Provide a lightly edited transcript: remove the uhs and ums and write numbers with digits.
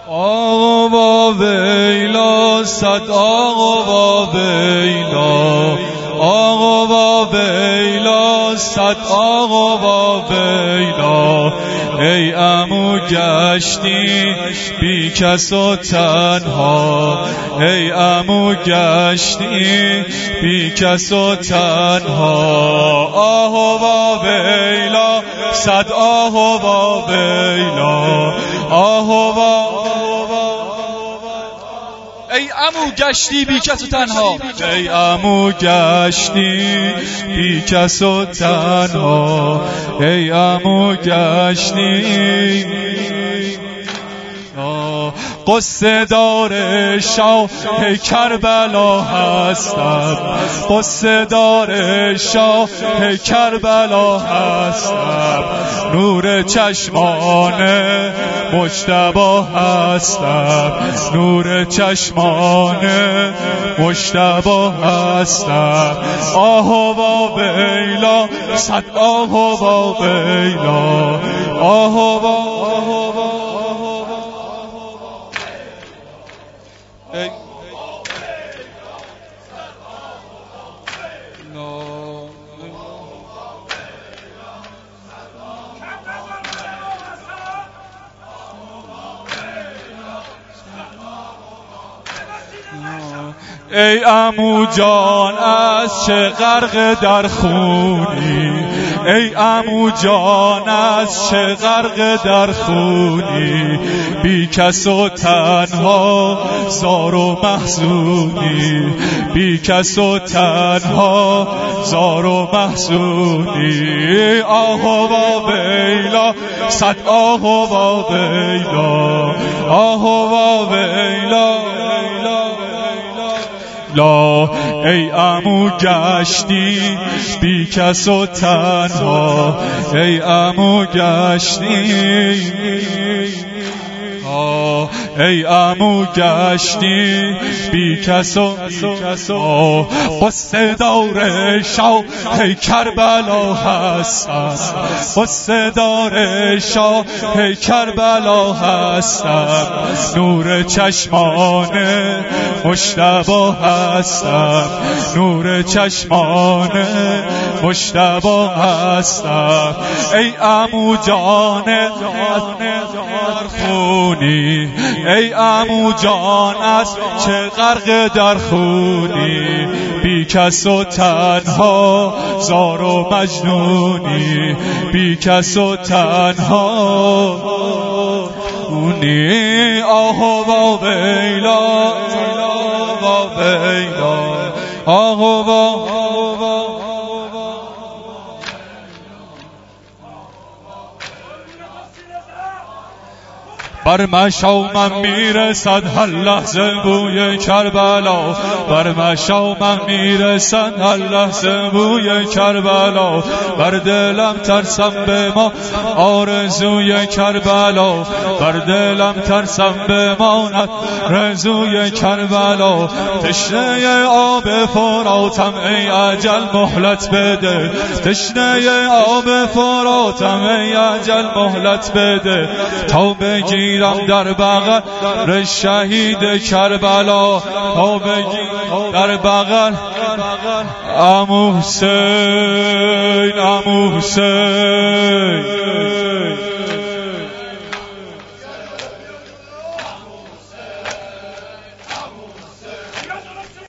آقا ویلا صد آقا ویلا، آقا ویلا صد آقا ویلا. ای عمو گشتی بی کس و تنها، ای عمو گشتی بی کس و تنها. آقا ویلا صد آقا ویلا، آقا ای عمو گشتی بی کس و تنها، ای عمو گشتی بی کس و تنها، ای عمو گشتی. قصه دار شاه کربلا هستم، قصه دار شاه کربلا هستم. نور چشمان مجتبی هستم، نور چشمان مجتبی هستم. آهوا ویلا صد آهوا ویلا، آهوا ای عمو جان از چه غرق در خونی، ای عمو جان از چه غرق در خونی. بی کس و تنها زار و محزونی، بی کس و تنها زار و محزونی. آهوا ویلا صد آهوا ویلا، آهوا ویلا. لا ای عمو گشتی بی کس و تنها، ای عمو گشتی، ای عمو گشتی بی کس و قصه دار شاه کربلا هستم، قصه دار شاه کربلا هستم. نور چشمان مجتبی هستم، نور چشمان مجتبی هستم. ای عمو جان خونی، ای عمو جان از چه غرق در خونی. بی کس و تنها زار و مجنونی، بی کس و تنها اونی. آهوا ویلا آهوا ویلا، آهوا بر مشامم میرسد هر لحظه بوی کربلا، بر مشامم میرسد هر لحظه بوی کربلا. بر دلم ترسم به ما آرزوی کربلا، بر دلم ترسم بماند رزوی کربلا. تشنه آب فراتم ای اجل مهلت بده، تشنه آب فراتم ای اجل مهلت بده. تا بگیرم در بغل شهید کربلا، تا بگیرم در بغل عمو حسین، عمو حسین.